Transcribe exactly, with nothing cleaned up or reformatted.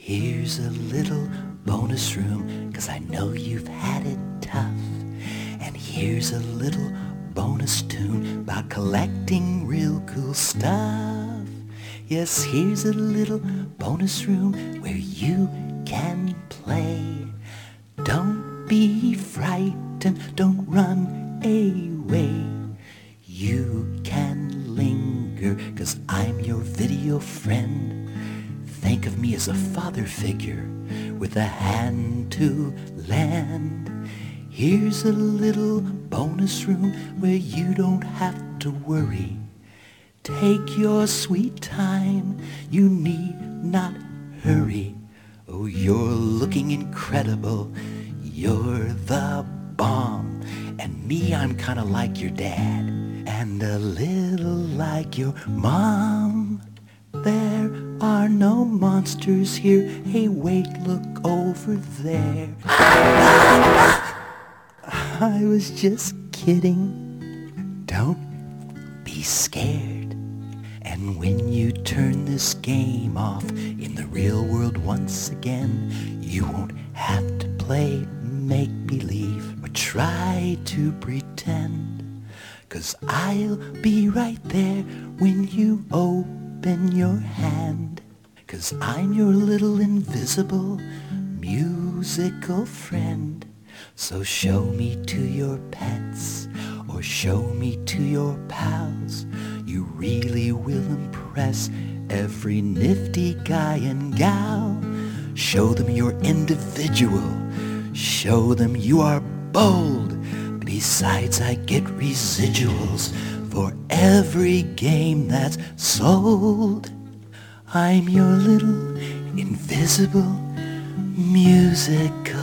Here's a little bonus room, 'cause I know you've had it tough. And here's a little bonus tune about collecting real cool stuff. Yes, here's a little bonus room where you can play. Don't be frightened, don't run away. You can linger, 'cause I'm your video friend. Think of me as a father figure with a hand to lend. Here's a little bonus room where you don't have to worry. Take your sweet time, you need not hurry. Oh, you're looking incredible, you're the bomb. And me, I'm kinda like your dad, and a little like your mom. There are no monsters here, hey wait, look over there. I was just kidding, don't be scared. And when you turn this game off in the real world once again, you won't have to play make-believe or try to pretend. 'Cause I'll be right there when you open your hand. 'Cause I'm your little invisible musical friend. So show me to your pets or show me to your pals. You really will impress every nifty guy and gal. Show them you're individual. Show them you are bold. Besides, I get residuals for every game that's sold. I'm your little invisible musical